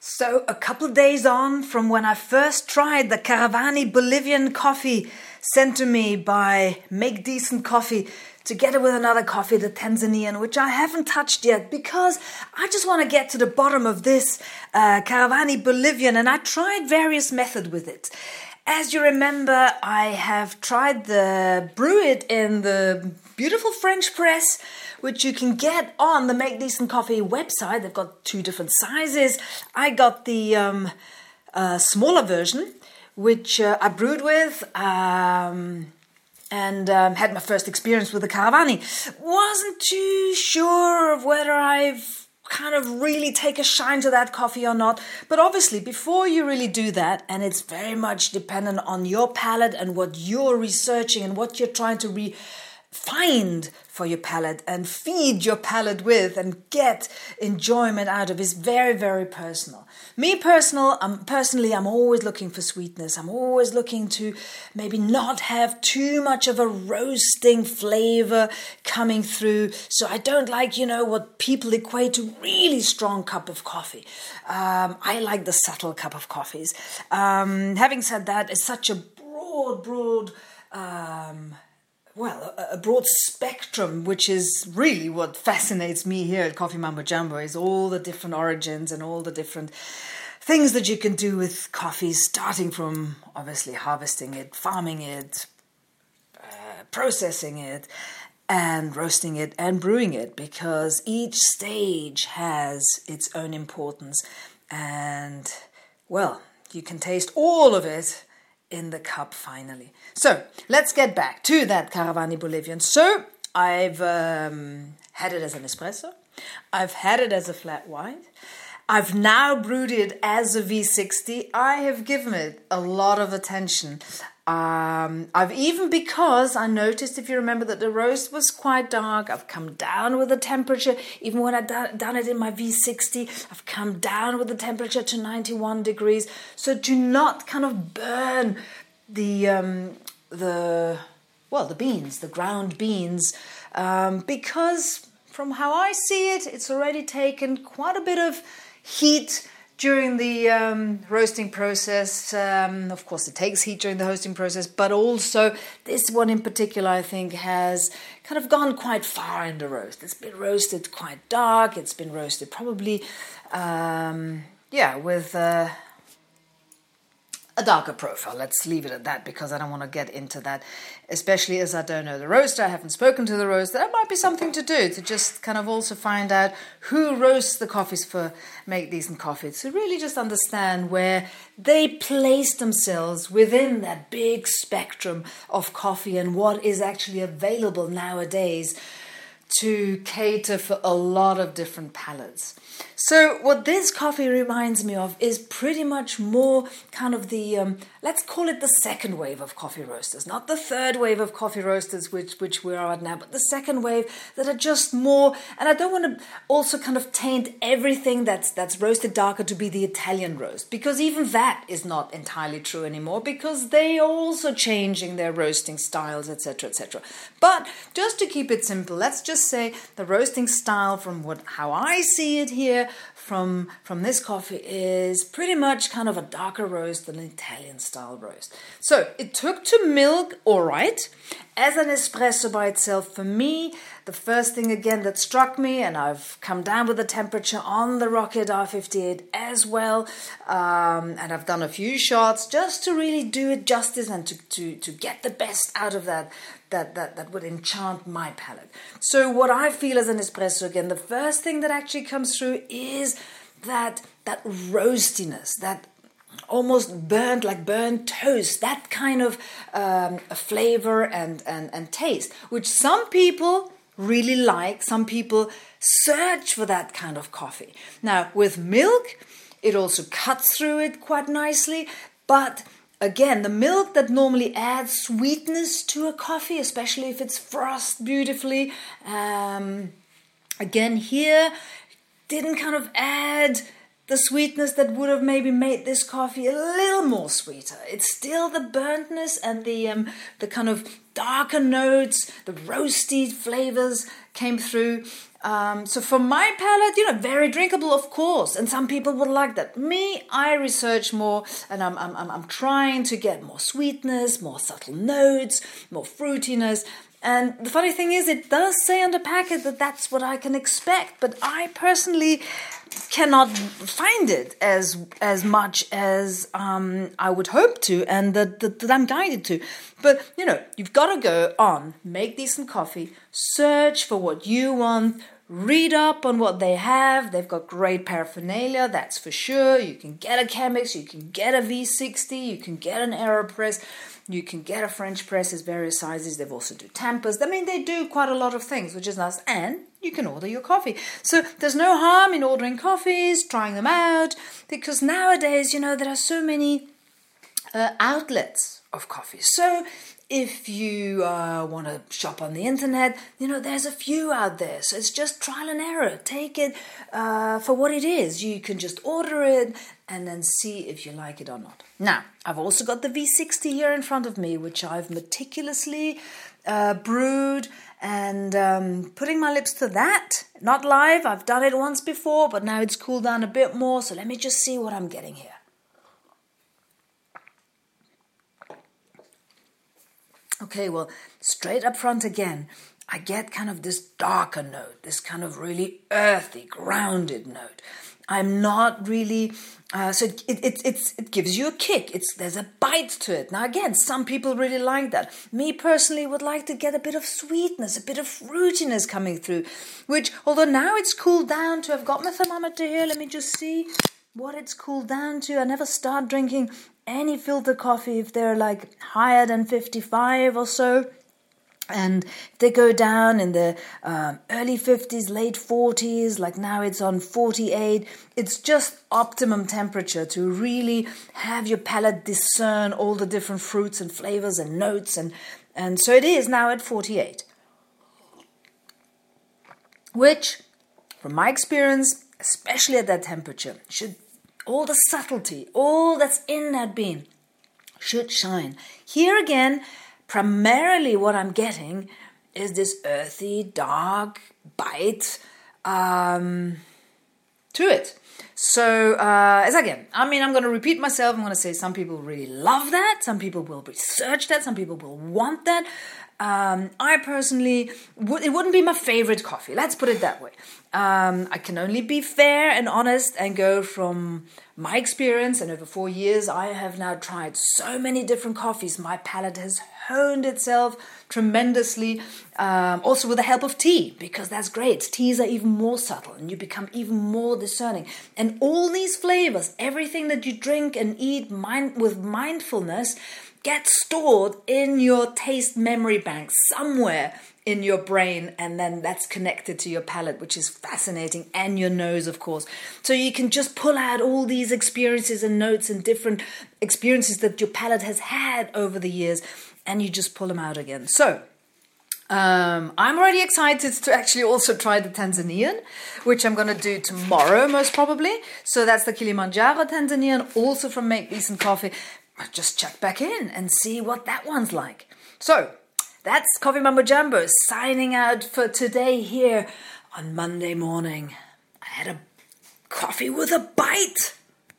So a couple of days on from when I first tried the Karavani Bolivian coffee sent to me by Make Decent Coffee, together with another coffee, the Tanzanian, which I haven't touched yet because I just want to get to the bottom of this Karavani Bolivian, and I tried various methods with it. As you remember, I have tried the brew it in the beautiful French press, which you can get on the Make Decent Coffee website. They've got two different sizes. I got the smaller version, which I brewed with and had my first experience with the Karavani. Wasn't too sure of whether I've kind of really take a shine to that coffee or not. But obviously, before you really do that, and it's very much dependent on your palate and what you're researching and what you're trying to find for your palate and feed your palate with and get enjoyment out of, is very, very personal. Personally, I'm always looking for sweetness. I'm always looking to maybe not have too much of a roasting flavor coming through. So I don't like, what people equate to really strong cup of coffee. I like the subtle cup of coffees. Having said that, it's such a broad a broad spectrum, which is really what fascinates me here at Coffee Mambo Jumbo, is all the different origins and all the different things that you can do with coffee, starting from obviously harvesting it, farming it, processing it, and roasting it and brewing it, because each stage has its own importance. And, you can taste all of it in the cup finally. So let's get back to that Karavani Bolivian. So I've had it as an espresso. I've had it as a flat white. I've now brewed it as a V60. I have given it a lot of attention. Because I noticed, if you remember, that the roast was quite dark, I've come down with the temperature. Even when I've done it in my V60, I've come down with the temperature to 91 degrees. So do not kind of burn the beans, the ground beans, because from how I see it, it's already taken quite a bit of heat during the roasting process. Of course, it takes heat during the roasting process, but also this one in particular, I think, has kind of gone quite far in the roast. It's been roasted quite dark. It's been roasted probably, with a darker profile. Let's leave it at that, because I don't want to get into that, especially as I don't know the roaster. I haven't spoken to the roaster. That might be something to do, to just kind of also find out who roasts the coffees for Make Decent Coffee, to really just understand where they place themselves within that big spectrum of coffee and what is actually available nowadays to cater for a lot of different palates. So what this coffee reminds me of is pretty much more kind of the, let's call it the second wave of coffee roasters. Not the third wave of coffee roasters, which we are at now, but the second wave that are just more, and I don't want to also kind of taint everything that's roasted darker to be the Italian roast, because even that is not entirely true anymore, because they are also changing their roasting styles, etc., etc. But just to keep it simple, let's just say the roasting style from how I see it here from this coffee is pretty much kind of a darker roast than an Italian style roast. So it took to milk all right. As an espresso by itself, for me, the first thing again that struck me, and I've come down with the temperature on the Rocket R58 as well, and I've done a few shots just to really do it justice and to get the best out of that would enchant my palate. So what I feel as an espresso, again, the first thing that actually comes through is that roastiness, that almost burnt, like burnt toast, that kind of flavor and taste, which some people really like. Some people search for that kind of coffee. Now, with milk, it also cuts through it quite nicely, but again, the milk that normally adds sweetness to a coffee, especially if it's frothed beautifully, again here, didn't kind of add the sweetness that would have maybe made this coffee a little more sweeter. It's still the burntness and the kind of darker notes, the roasty flavors came through. So for my palate, very drinkable, of course, and some people would like that. Me, I research more, and I'm trying to get more sweetness, more subtle notes, more fruitiness. And the funny thing is, it does say on the packet that that's what I can expect, but I personally cannot find it as much as I would hope to, and that I'm guided to. But, you've got to go on, make decent coffee, search for what you want, read up on what they have. They've got great paraphernalia, that's for sure. You can get a Chemex, you can get a V60, you can get an AeroPress. You can get a French press, there's various sizes. They've also do tampers. They do quite a lot of things, which is nice. And you can order your coffee. So there's no harm in ordering coffees, trying them out, because nowadays, there are so many outlets of coffee. So if you want to shop on the internet, there's a few out there. So it's just trial and error. Take it for what it is. You can just order it and then see if you like it or not. Now, I've also got the V60 here in front of me, which I've meticulously brewed and putting my lips to that. Not live, I've done it once before, but now it's cooled down a bit more. So let me just see what I'm getting here. Okay, well, straight up front again, I get kind of this darker note, this kind of really earthy, grounded note. I'm not really, so it gives you a kick. There's a bite to it. Now again, some people really like that. Me personally would like to get a bit of sweetness, a bit of fruitiness coming through, which, although now it's cooled down to, I've got my thermometer here, let me just see what it's cooled down to. I never start drinking any filter coffee if they're like higher than 55 or so. And they go down in the early 50s, late 40s, like now it's on 48. It's just optimum temperature to really have your palate discern all the different fruits and flavors and notes. And so it is now at 48. Which, from my experience, especially at that temperature, all the subtlety, all that's in that bean should shine. Here again, primarily what I'm getting is this earthy, dark bite to it. So, I'm going to repeat myself. I'm going to say some people really love that. Some people will research that. Some people will want that. I personally, it wouldn't be my favorite coffee. Let's put it that way. I can only be fair and honest and go from my experience. And over 4 years, I have now tried so many different coffees. My palate has honed itself tremendously. Also with the help of tea, because that's great. Teas are even more subtle and you become even more discerning. And all these flavors, everything that you drink and eat with mindfulness, gets stored in your taste memory bank somewhere in your brain, and then that's connected to your palate, which is fascinating, and your nose, of course. So you can just pull out all these experiences and notes and different experiences that your palate has had over the years, and you just pull them out again. So I'm already excited to actually also try the Tanzanian, which I'm going to do tomorrow, most probably. So that's the Kilimanjaro Tanzanian, also from Make Decent Coffee. I'll just check back in and see what that one's like. So that's Coffee Mambo Jumbo signing out for today here on Monday morning. I had a coffee with a bite.